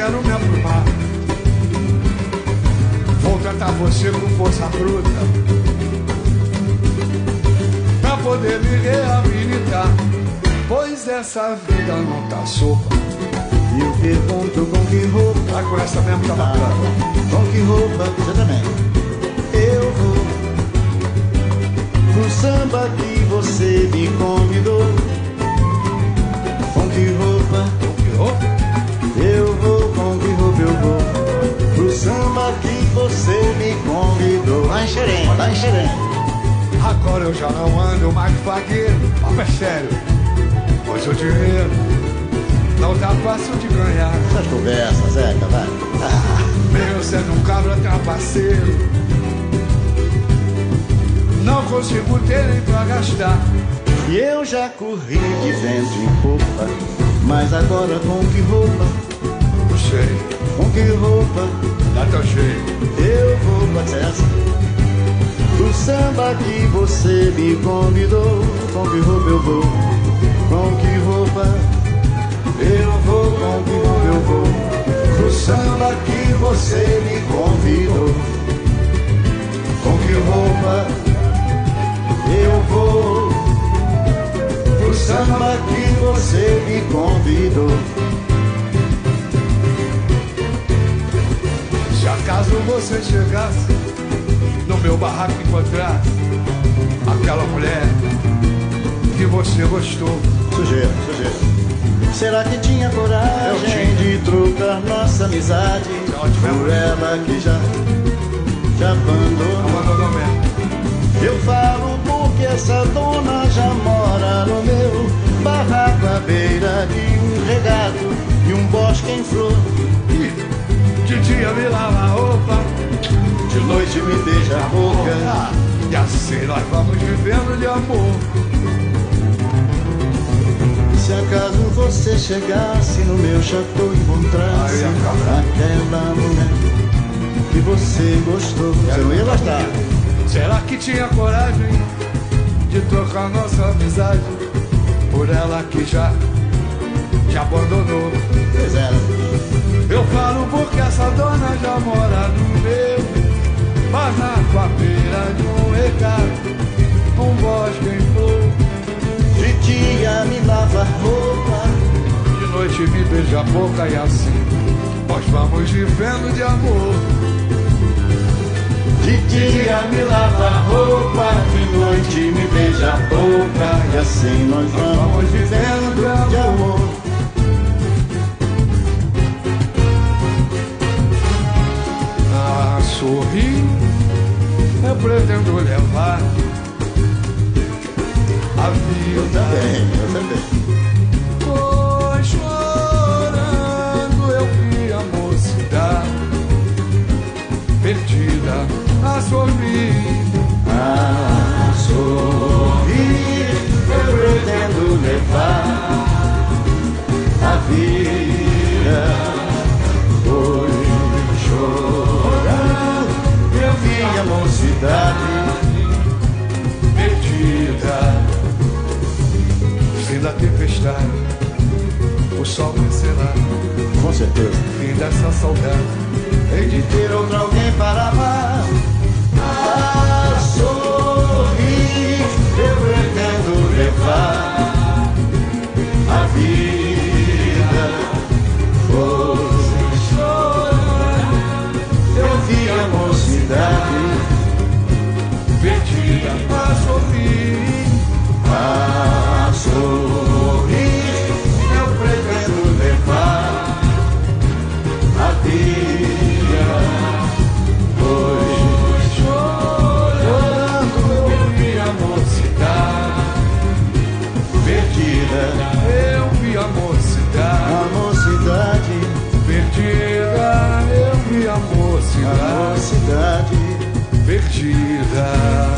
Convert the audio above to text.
quero me aprumar. Vou tratar você com força bruta pra poder me reabilitar, pois essa vida não tá sopa. E eu pergunto com que roupa. Ah, com essa mesmo tá bacana. Com que roupa? Você também. Eu vou pro samba que você me convidou. Com que roupa? Com que roupa? Eu vou, com que roupa eu vou pro samba que você me convidou. Lá em Xerém, lá em Xerém. Agora eu já não ando mais vagueiro. Papo é sério, pois o dinheiro não tá fácil de ganhar. Essas conversas, Zeca, vai. Meu sendo um cabra trapaceiro, não consigo ter nem pra gastar. E eu já corri de vento em popa, mas agora com que roupa? Não sei, Com que roupa? dá teu jeito. Eu vou com essa pro samba que você me convidou. Com que roupa eu vou? Com que roupa? Eu vou, com que roupa eu vou pro samba que você me convidou. Com que roupa? Eu vou pro samba que você me convidou. Se acaso você chegasse no meu barraco e encontrasse aquela mulher que você gostou. Sujeira, sujeira. Será que tinha coragem de trocar nossa amizade por ela que já abandonou? Abandonou mesmo. Eu falo porque essa dona já mora no meu barraco à beira de um regato e um bosque em flor. De dia me lava a roupa, De noite me beija a boca. e assim nós vamos vivendo de amor. Se acaso você chegasse no meu chateau e encontrasse aquela mulher que você gostou, você não ia gostar. Será que tinha coragem de trocar nossa amizade por ela que já abandonou? Pois é. Eu falo porque essa dona já mora no meu barraco à beira de um regato, um bosque em flor. De dia me lava roupa, De noite me beija a boca e assim nós vamos vivendo de amor. de dia me lava roupa, de noite me beija a boca, e assim nós vamos vivendo de amor. A sorrir eu pretendo levar a vida. Eu também. Pois chorando eu vi a mocidade perdida a sorrir. A sorrir eu pretendo levar a vida. Pois chorando eu vi a mocidade Perdida, fim da tempestade, o sol vencerá. com certeza. Fim dessa saudade, Hei de ter outro alguém para amar. A sorrir eu pretendo levar a vida. Pois chorando eu vi a mocidade perdida a sorrir. a sorrir. Eu pretendo levar a vida. Pois chorando eu vi a mocidade Perdida, eu vi a mocidade. a mocidade, Perdida, eu vi a a mocidade. mocidade. Perdida.